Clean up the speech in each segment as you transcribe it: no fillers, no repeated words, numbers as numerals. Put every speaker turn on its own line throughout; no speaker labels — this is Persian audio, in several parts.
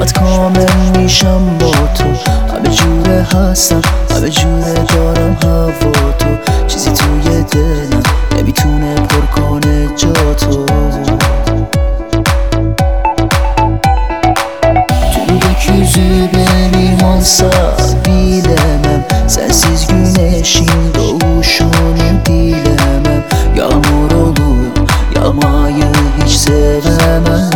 چشمات کامل میشم با تو، همه جوره هستم همه جوره دارم هوا تو، چیزی توی دلم نمیتونه پر کنه جا تو. Gökyüzü benim olsa bilemem, sensiz güneşin doğuşunu bilemem. Yağmur olur yağmayı hiç sevemem.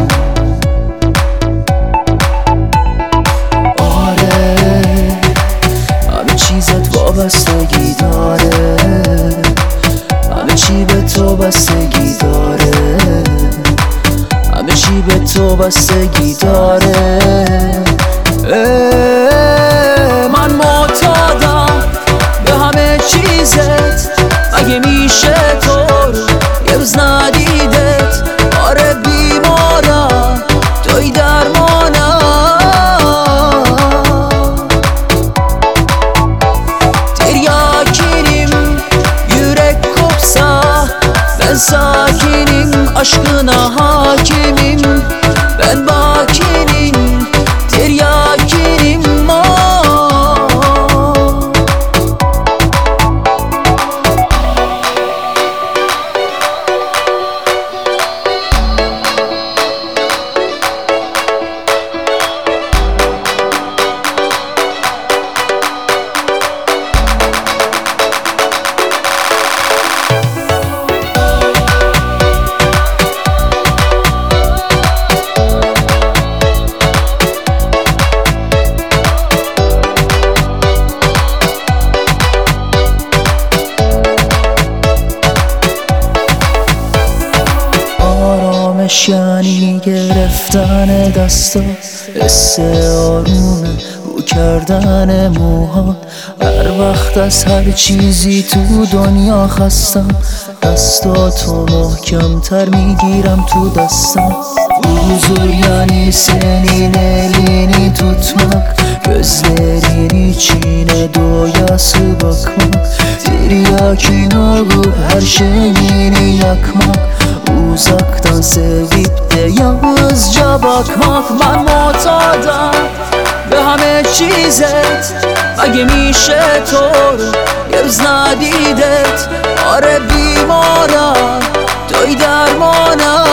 آره همه چیزت وابستگی داره، همه چی به تو بستگی داره، همه چی به تو بستگی داره. من معتادم به همه چیزت، مگه میشه تو رو یه روز ندیدت؟ آره بیمارم توی درمانم، tiryakinim yürek kopsa ben sakinim, aşkına hakimim ben bakinin tiryakinim. یعنی گرفتن دستا، حس آرومه رو کردن موها. هر وقت از هر چیزی تو دنیا خستم، دستاتو محکم تر میگیرم تو دستم. Huzur yani senin elini tutmak, gözlerin içine doyası bakmak, tiryakin olup her şeyini yakmak, uzaktan sevip de yalnızca bakmak. من معتادم به همه چیزت، مگه میشه تو رو یه روز ندیدت؟ آره بیمارم توی درمانم.